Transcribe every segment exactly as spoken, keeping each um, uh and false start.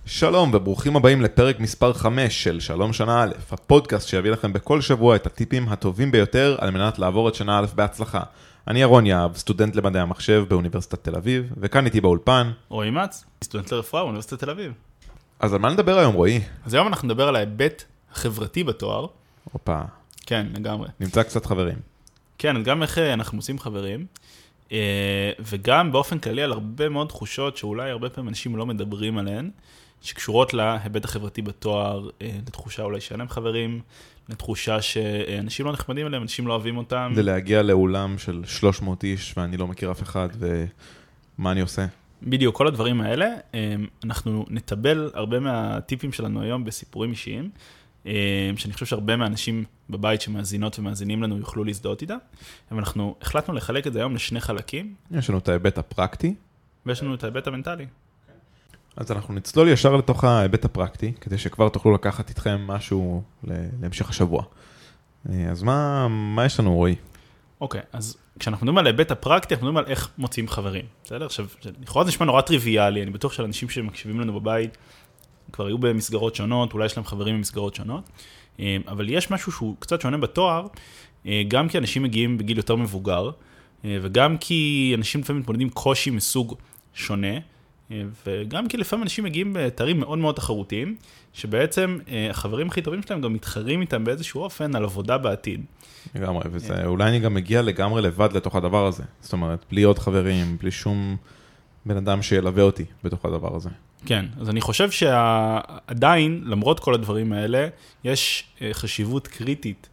שלום וברוכים הבאים לפרק מספר חמש של שלום שנה א', הפודקאסט שיביא לכם בכל שבוע את הטיפים הטובים ביותר על מנת לעבור את שנה א' בהצלחה. אני ירון יהב, סטודנט למדעי המחשב באוניברסיטת תל אביב, וכאן איתי באולפן רועי מצ, סטודנט לרפואה באוניברסיטת תל אביב. אז על מה נדבר היום, רועי? אז היום אנחנו נדבר על ההיבט החברתי בתואר. אופה. כן, לגמרי. נמצא קצת חברים. כן, גם איך אנחנו מוצאים חברים, וגם באופן כללי על הרבה מאוד תחושות שאולי הרבה פעמים אנשים לא מדברים עליהן, שקשורות להיבט החברתי בתואר, לתחושה אולי שאין להם חברים, לתחושה שאנשים לא נחמדים עליהם, אנשים לא אוהבים אותם. זה להגיע לאולם של שלוש מאות איש ואני לא מכיר אף אחד, ומה אני עושה? בדיוק, כל הדברים האלה, אנחנו נטבל הרבה מהטיפים שלנו היום בסיפורים אישיים, שאני חושב שהרבה מהאנשים בבית שמאזינות ומאזינים לנו יוכלו להזדהות איתה, אבל אנחנו החלטנו לחלק את זה היום לשני חלקים. יש לנו את ההיבט הפרקטי. ויש לנו את ההיבט המנטלי. אז אנחנו נצלול ישר לתוך ההיבט הפרקטי, כדי שכבר תוכלו לקחת איתכם משהו להמשך השבוע. אז מה, מה יש לנו, רועי? אוקיי, אז כשאנחנו מדברים על ההיבט הפרקטי, אנחנו מדברים על איך מוצאים חברים. בסדר? עכשיו, לכאורה זה נשמע נורא טריוויאלי, אני בטוח שאנשים שמקשיבים לנו בבית, כבר היו במסגרות שונות, אולי יש להם חברים במסגרות שונות, אבל יש משהו שהוא קצת שונה בתואר, גם כי אנשים מגיעים בגיל יותר מבוגר, וגם כי אנשים לפעמים מתמודדים קושי מסוג שונה, וגם כי לפעמים אנשים מגיעים בתארים מאוד מאוד תחרותיים, שבעצם החברים הכי טובים שלהם גם מתחרים איתם באיזשהו אופן על עבודה בעתיד. לגמרי, וזה, אולי אני גם מגיע לגמרי לבד לתוך הדבר הזה. זאת אומרת, בלי עוד חברים, בלי שום בן אדם שילווה אותי בתוך הדבר הזה. כן, אז אני חושב שעדיין, למרות כל הדברים האלה, יש חשיבות קריטית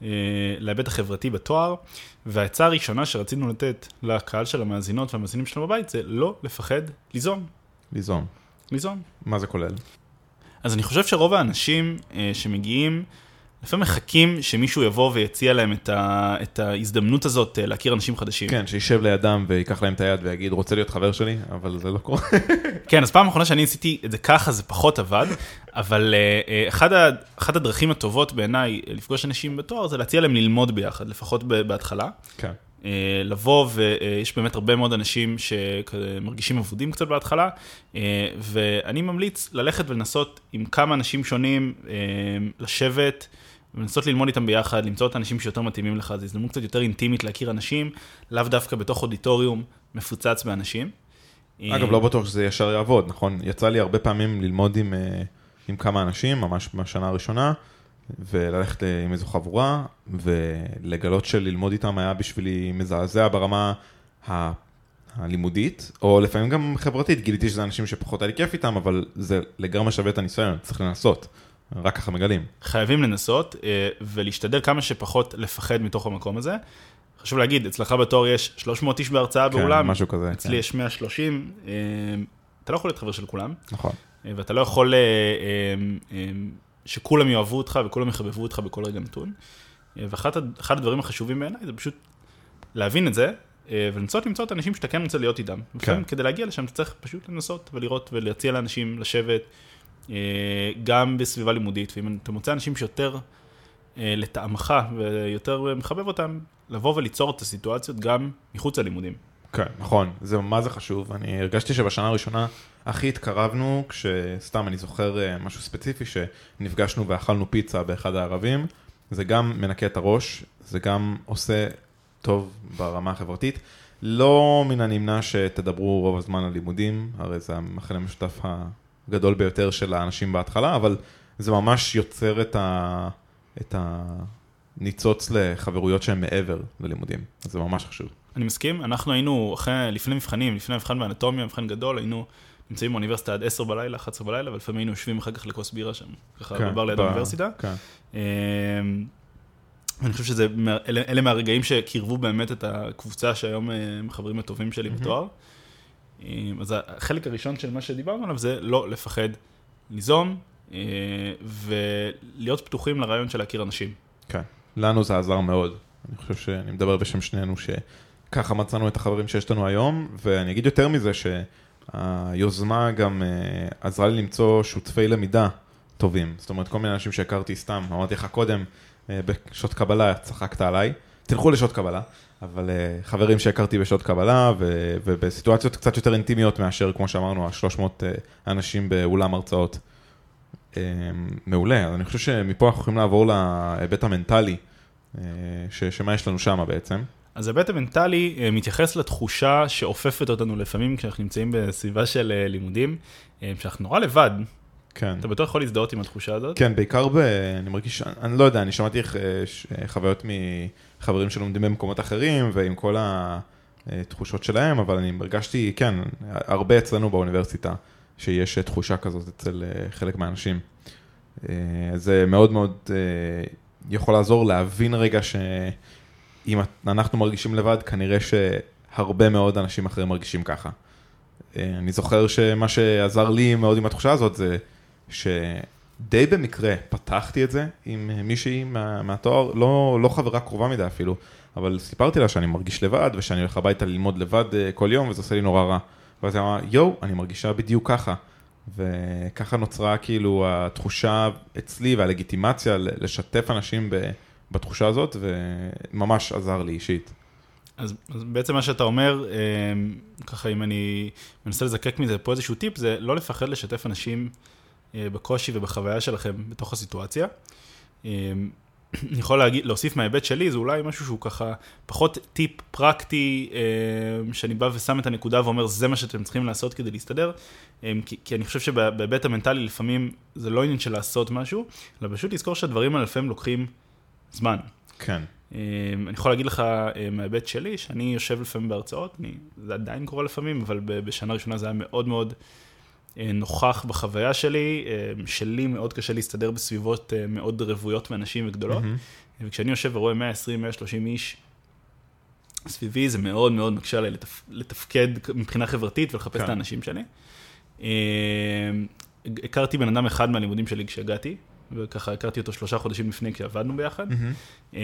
להיבט החברתי בתואר, והעצה הראשונה שרצינו לתת לקהל של המאזינות והמאזינים שלנו בבית, זה לא לפחד ליזום. ליזום. ליזום. מה זה כולל? אז אני חושב שרוב האנשים שמגיעים, לפעמים מחכים שמישהו יבוא ויציע להם את, ה, את ההזדמנות הזאת להכיר אנשים חדשים. כן, שישב לידם ויקח להם את היד ויגיד, רוצה להיות חבר שלי, אבל זה לא קורה. כן, אז פעם האחרונה שאני עשיתי את זה ככה, זה פחות עבד, אבל אחד, ה, אחד הדרכים הטובות בעיניי לפגוש אנשים בתואר, זה להציע להם ללמוד ביחד, לפחות בהתחלה. כן. לבוא, ויש באמת הרבה מאוד אנשים שמרגישים עבודים קצת בהתחלה, ואני ממליץ ללכת ולנסות עם כמה אנשים שונים, לשבת, ולנסות ללמוד איתם ביחד, למצוא את האנשים שיותר מתאימים לך, זו הזדמנות קצת יותר אינטימית להכיר אנשים, לאו דווקא בתוך אודיטוריום מפוצץ באנשים. אגב, לא בטוח שזה ישר יעבוד, נכון? יצא לי הרבה פעמים ללמוד עם, עם כמה אנשים, ממש בשנה הראשונה, וללכת עם איזו חבורה, ולגלות שללמוד איתם היה בשבילי מזעזע ברמה ה... הלימודית, או לפעמים גם חברתית. גיליתי שזה אנשים שפחות היה לי כיף איתם, אבל זה לגמרי שווה את הניסיון, צריך לנסות. רק ככה מגלים. חייבים לנסות, ולהשתדל כמה שפחות לפחד מתוך המקום הזה. חשוב להגיד, אצלך בתואר יש שלוש מאות איש בהרצאה כן, באולם, משהו כזה, אצלי כן. יש מאה ושלושים, אתה לא יכול להיות חבר של כולם. נכון. ואתה לא יכול שכולם יאהבו אותך וכולם יחבבו אותך בכל רגע נתון. ואחד הדברים החשובים בעיניי זה פשוט להבין את זה, ולנסות למצוא את האנשים שאתה כן רוצה להיות איתם. כן. כדי להגיע לשם אתה צריך פשוט לנסות ולראות ולהציע לאנשים לשבת, גם בסביבה לימודית, ואם אתה מוצא אנשים שיותר לטעמך ויותר מחבב אותם, לבוא וליצור את הסיטואציות גם מחוץ ללימודים. כן, נכון. זה מה זה חשוב. אני הרגשתי שבשנה הראשונה הכי התקרבנו, כשסתם אני זוכר משהו ספציפי, שנפגשנו ואכלנו פיצה באחד הערבים, זה גם מנקה את הראש, זה גם עושה טוב ברמה החברתית. לא מן הנמנע שתדברו רוב הזמן על לימודים, הרי זה המכנה המשותף הגדול ביותר של האנשים בהתחלה, אבל זה ממש יוצר את ה... את הניצוץ לחברויות שהן מעבר ללימודים. אז זה ממש חשוב. אני מסכים, אנחנו היינו אחרי, לפני מבחנים, לפני מבחן באנטומיה, מבחן גדול, היינו נמצאים באוניברסיטה עד עשר בלילה, אחת עשרה בלילה, ולפעמים היינו יושבים אחר כך לכוס בירה שם, ככה בבר ליד האוניברסיטה. אני חושב שזה, אלה מהרגעים שקירבו באמת את הקבוצה שהיום מחברים הטובים שלי בתואר. אז החלק הראשון של מה שדיברנו עליו זה לא לפחד ליזום, ולהיות פתוחים לרעיון של להכיר אנשים. כן, לנו זה עזר מאוד. אני חושב שאני מדבר בשם שנינו שככה מצאנו את החברים שיש לנו היום, ואני אגיד יותר מזה שהיוזמה גם עזרה לי למצוא שותפי למידה טובים. זאת אומרת, כל מיני אנשים שהכרתי סתם, אמרתי לך קודם, בשעות קבלה צחקת עליי, תלכו לשעות קבלה, אבל חברים שהכרתי בשעות קבלה, ובסיטואציות קצת יותר אינטימיות מאשר, כמו שאמרנו, ה-שלוש מאות אנשים באולם הרצאות. מעולה, אז אני חושב שמפה אנחנו יכולים לעבור להיבט המנטלי, שמה יש לנו שם בעצם. אז ההיבט המנטלי מתייחס לתחושה שאופפת אותנו לפעמים כשאנחנו נמצאים בסביבה של לימודים, שאנחנו נורא לבד. כן. אתה בטוח יכול להזדהות עם התחושה הזאת? כן, בעיקר ב... אני מרגיש, אני לא יודע, אני שמעתי חוויות מחברים שלומדים במקומות אחרים, ועם כל התחושות שלהם, אבל אני מרגשתי, כן, הרבה אצלנו באוניברסיטה, שיש תחושה כזאת אצל חלק מהאנשים. זה מאוד מאוד יכול לעזור להבין רגע שאם אנחנו מרגישים לבד, כנראה שהרבה מאוד אנשים אחרים מרגישים ככה. אני זוכר שמה שעזר לי מאוד עם התחושה הזאת זה שדי במקרה פתחתי את זה עם מישהי מה, מהתואר, לא, לא חברה קרובה מדי אפילו, אבל סיפרתי לה שאני מרגיש לבד ושאני הולך הביתה ללמוד לבד כל יום וזה עושה לי נורא רע. ואז היא אמרה, יו, אני מרגישה בדיוק ככה. וככה נוצרה כאילו התחושה אצלי והלגיטימציה לשתף אנשים בתחושה הזאת, וממש עזר לי אישית. אז, אז בעצם מה שאתה אומר, ככה אם אני מנסה לזקק מזה פה איזשהו טיפ, זה לא לפחד לשתף אנשים בקושי ובחוויה שלכם בתוך הסיטואציה. אני יכול להגיד, להוסיף מההיבט שלי, זה אולי משהו שהוא ככה פחות טיפ פרקטי, שאני בא ושם את הנקודה ואומר, זה מה שאתם צריכים לעשות כדי להסתדר, כי, כי אני חושב שבהיבט המנטלי לפעמים זה לא עניין של לעשות משהו, אלא פשוט לזכור שהדברים האלה לפעמים לוקחים זמן. כן. אני יכול להגיד לך מההיבט שלי, שאני יושב לפעמים בהרצאות, אני, זה עדיין קורה לפעמים, אבל בשנה ראשונה זה היה מאוד מאוד נוכח בחוויה שלי, שלי מאוד קשה להסתדר בסביבות מאוד רבויות מאנשים וגדולות, mm-hmm. וכשאני יושב ורואה מאה ועשרים מאה ושלושים איש סביבי, זה מאוד מאוד מקשה עליי לתפ... לתפקד מבחינה חברתית ולחפש כן. את האנשים שלי. הכרתי בן אדם אחד מהלימודים שלי כשהגעתי, וככה הכרתי אותו שלושה חודשים לפני כשעבדנו ביחד, mm-hmm.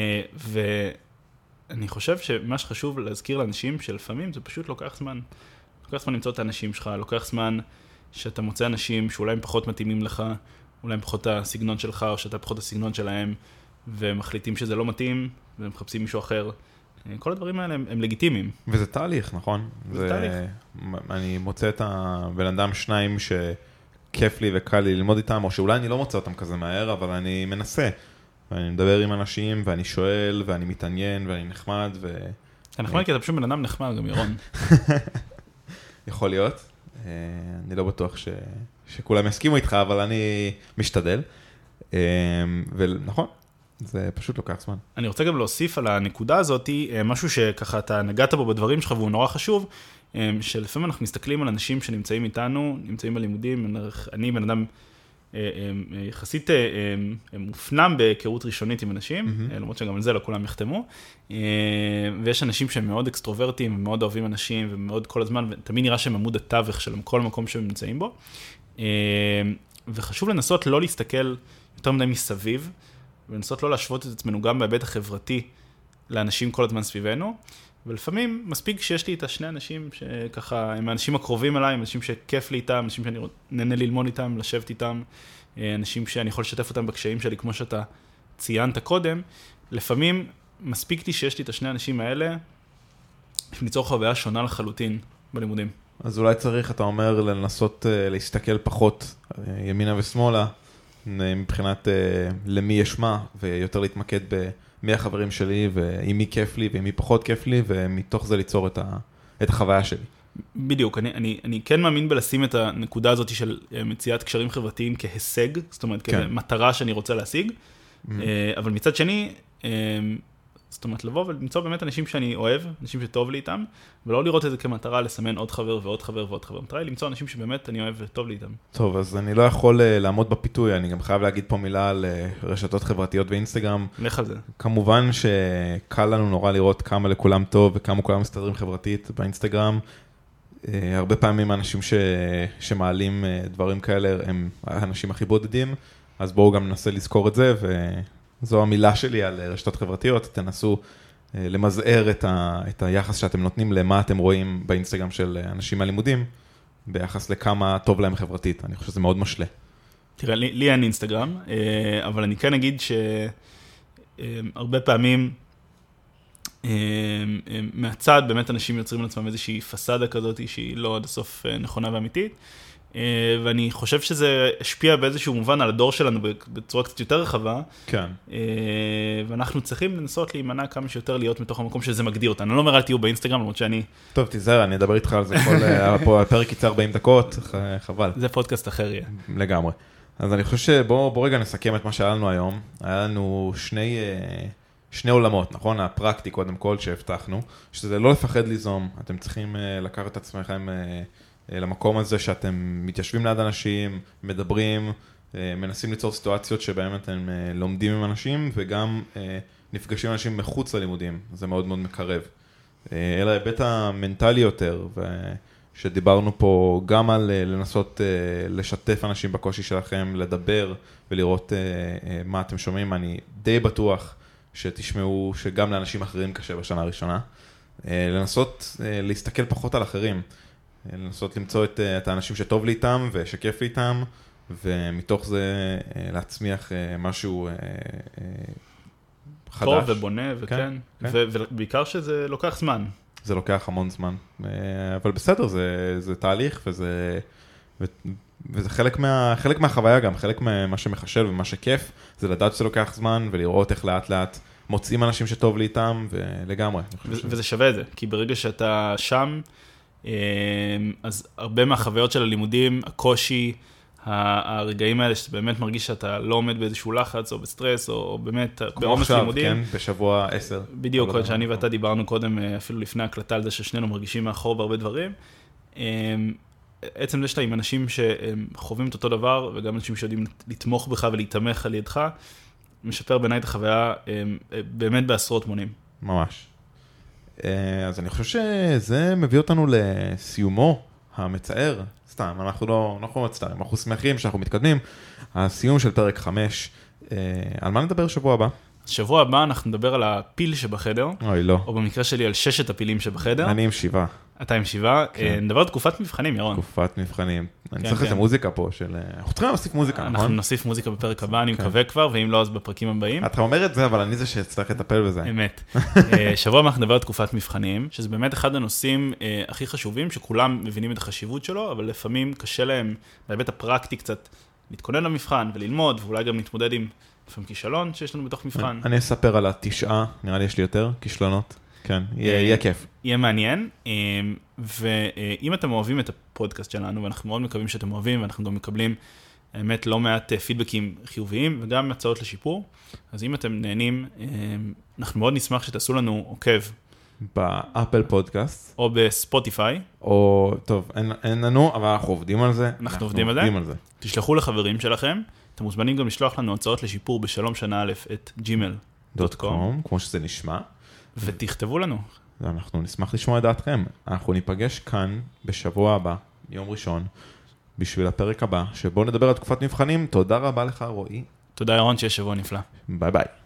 ואני חושב שמה שחשוב להזכיר לאנשים שלפעמים זה פשוט לוקח זמן. לוקח זמן למצוא את האנשים שלך, לוקח זמן שאתה מוצא אנשים שאולי הם פחות מתאימים לך, אולי הם פחות הסגנון שלך, או שאתה פחות הסגנון שלהם, ומחליטים שזה לא מתאים, והם מחפשים מישהו אחר. כל הדברים האלה הם, הם לגיטימיים. וזה תהליך, נכון? זה, זה תהליך. אני מוצא את הבן אדם שניים שכיף לי וקל לי ללמוד איתם, או שאולי אני לא מוצא אותם כזה מהר, אבל אני מנסה. ואני מדבר עם אנשים, ואני שואל, ואני מתעניין, ואני נחמד, ו... אתה נחמד כי אתה פשוט בן אדם נחמד, גם ירון. יכול להיות. אני לא בטוח ש... שכולם יסכימו איתך, אבל אני משתדל. ונכון, זה פשוט לוקח זמן. אני רוצה גם להוסיף על הנקודה הזאת, משהו שככה אתה נגעת בו בדברים שלך, והוא נורא חשוב, שלפעמים אנחנו מסתכלים על אנשים שנמצאים איתנו, נמצאים בלימודים, אני בן אדם יחסית מופנם בהיכרות ראשונית עם אנשים, למרות שגם על זה לא כולם יחתמו, ויש אנשים שהם מאוד אקסטרוברטים, ומאוד אוהבים אנשים, ומאוד כל הזמן, ותמיד נראה שהם עמוד התווך של כל מקום שהם נמצאים בו, וחשוב לנסות לא להסתכל יותר מדי מסביב, ולנסות לא להשוות את עצמנו גם בהיבט החברתי לאנשים כל הזמן סביבנו, ולפעמים מספיק שיש לי את השני אנשים שככה, הם האנשים הקרובים אליי, אנשים שכיף לי איתם, אנשים שאני נהנה ללמוד איתם, לשבת איתם, אנשים שאני יכול לשתף אותם בקשיים שלי, כמו שאתה ציינת קודם, לפעמים מספיק לי שיש לי את השני האנשים האלה, ליצור חוויה שונה לחלוטין בלימודים. אז אולי צריך, אתה אומר, לנסות להסתכל פחות ימינה ושמאלה, מבחינת למי יש מה, ויותר להתמקד במי החברים שלי, ועם מי כיף לי, ועם מי פחות כיף לי, ומתוך זה ליצור את, ה, את החוויה שלי. בדיוק, אני, אני, אני כן מאמין בלשים את הנקודה הזאת של מציאת קשרים חברתיים כהישג, זאת אומרת, כן. כמטרה שאני רוצה להשיג, mm-hmm. אבל מצד שני, זאת אומרת, לבוא ולמצוא באמת אנשים שאני אוהב, אנשים שטוב לי איתם, ולא לראות את זה כמטרה לסמן עוד חבר ועוד חבר ועוד חבר. מטרה היא למצוא אנשים שבאמת אני אוהב וטוב לי איתם. טוב, אז אני לא יכול לעמוד בפיתוי, אני גם חייב להגיד פה מילה על רשתות חברתיות ואינסטגרם. לך על זה. כמובן שקל לנו נורא לראות כמה לכולם טוב וכמה כולם מסתדרים חברתית באינסטגרם. הרבה פעמים האנשים ש... שמעלים דברים כאלה הם האנשים הכי בודדים, אז בואו גם ננסה לזכור את זה ו... זו המילה שלי על רשתות חברתיות, תנסו למזער את, ה, את היחס שאתם נותנים למה אתם רואים באינסטגרם של אנשים מהלימודים, ביחס לכמה טוב להם חברתית, אני חושב שזה מאוד משלה. תראה, לי, לי אין אינסטגרם, אבל אני כן אגיד שהרבה פעמים מהצד באמת אנשים יוצרים לעצמם איזושהי פסאדה כזאת שהיא לא עד הסוף נכונה ואמיתית, ואני חושב שזה השפיע באיזשהו מובן על הדור שלנו בצורה קצת יותר רחבה, כן. ואנחנו צריכים לנסות להימנע כמה שיותר להיות מתוך המקום שזה מגדיר אותנו. אני לא אומר אל תהיו באינסטגרם, למרות שאני... טוב, תיזהר, אני אדבר איתך על זה כל... הפרק יצא ארבעים דקות, חבל. זה פודקאסט אחר יהיה. לגמרי. אז אני חושב שבוא רגע נסכם את מה שהיה לנו היום. היה לנו שני... שני עולמות, נכון? הפרקטי קודם כל שהבטחנו, שזה לא לפחד ליזום, אתם צריכים לקחת את עצמכם למקום הזה שאתם מתיישבים ליד אנשים, מדברים, מנסים ליצור סיטואציות שבהם אתם לומדים עם אנשים, וגם נפגשים עם אנשים מחוץ ללימודים, זה מאוד מאוד מקרב. אלא ההיבט המנטלי יותר, שדיברנו פה גם על לנסות לשתף אנשים בקושי שלכם, לדבר ולראות מה אתם שומעים, אני די בטוח שתשמעו שגם לאנשים אחרים קשה בשנה הראשונה, לנסות להסתכל פחות על אחרים, לנסות למצוא את, את האנשים שטוב לי איתם ושכיף לי איתם, ומתוך זה להצמיח משהו חדש. טוב ובונה, וכן, כן, כן. ו- ובעיקר שזה לוקח זמן. זה לוקח המון זמן, אבל בסדר, זה, זה תהליך וזה, ו, וזה חלק, מה, חלק מהחוויה גם, חלק מה שמחשב ומה שכיף, זה לדעת שזה לוקח זמן ולראות איך לאט לאט מוצאים אנשים שטוב לי איתם, ולגמרי. ו- וזה שווה את זה, כי ברגע שאתה שם, אז הרבה מהחוויות של הלימודים, הקושי, הרגעים האלה שאתה באמת מרגיש שאתה לא עומד באיזשהו לחץ או בסטרס או באמת בעומס לימודים. כמו עכשיו, כן, בשבוע עשר. בדיוק, שאני ואתה דיברנו קודם, אפילו לפני הקלטה על זה ששנינו מרגישים מאחור בהרבה דברים. עצם זה שאתה עם אנשים שחווים את אותו דבר, וגם אנשים שיודעים לתמוך בך ולהתמך על ידך, משפר בעיניי את החוויה באמת בעשרות מונים. ממש. אז אני חושב שזה מביא אותנו לסיומו המצער, סתם, אנחנו לא, אנחנו לא מצטערים, אנחנו שמחים שאנחנו מתקדמים. הסיום של פרק חמש, על מה נדבר שבוע הבא? שבוע הבא אנחנו נדבר על הפיל שבחדר, אוי לא. או במקרה שלי על ששת הפילים שבחדר. אני עם שבעה. אתה עם שבעה, נדבר על תקופת מבחנים, ירון. תקופת מבחנים. אני צריך איזה מוזיקה פה של... אנחנו צריכים להוסיף מוזיקה, נכון? אנחנו נוסיף מוזיקה בפרק הבא, אני מקווה כבר, ואם לא, אז בפרקים הבאים. אתה אומר את זה, אבל אני זה שצריך לטפל בזה. אמת. שבוע הבא אנחנו נדבר על תקופת מבחנים, שזה באמת אחד הנושאים הכי חשובים, שכולם מבינים את החשיבות שלו, אבל לפעמים קשה להם, בהיבט הפרקטי קצת, להתכונן למבחן וללמוד, ואולי גם להתמודד עם לפעמים כישלון שיש לנו בתוך מבחן. אני אספר על התשעה, נראה לי יש לי יותר כישלונות. כן, יהיה כיף. יהיה מעניין, ואם אתם אוהבים את הפודקאסט שלנו, ואנחנו מאוד מקווים שאתם אוהבים, ואנחנו גם מקבלים, האמת, לא מעט פידבקים חיוביים, וגם הצעות לשיפור, אז אם אתם נהנים, אנחנו מאוד נשמח שתעשו לנו עוקב. באפל פודקאסט. או בספוטיפיי. או, טוב, אין, אין לנו, אבל אנחנו עובדים על זה. אנחנו, אנחנו עובדים, עובדים על זה. תשלחו לחברים שלכם, אתם מוזמנים גם לשלוח לנו הצעות לשיפור בשלום שנה א' את ג'ימייל דוט קום. כמו שזה נשמע. ותכתבו לנו. אנחנו נשמח לשמוע את דעתכם. אנחנו ניפגש כאן בשבוע הבא, יום ראשון, בשביל הפרק הבא, שבו נדבר על תקופת מבחנים. תודה רבה לך, רועי. תודה, ירון, שיש שבוע נפלא. ביי ביי.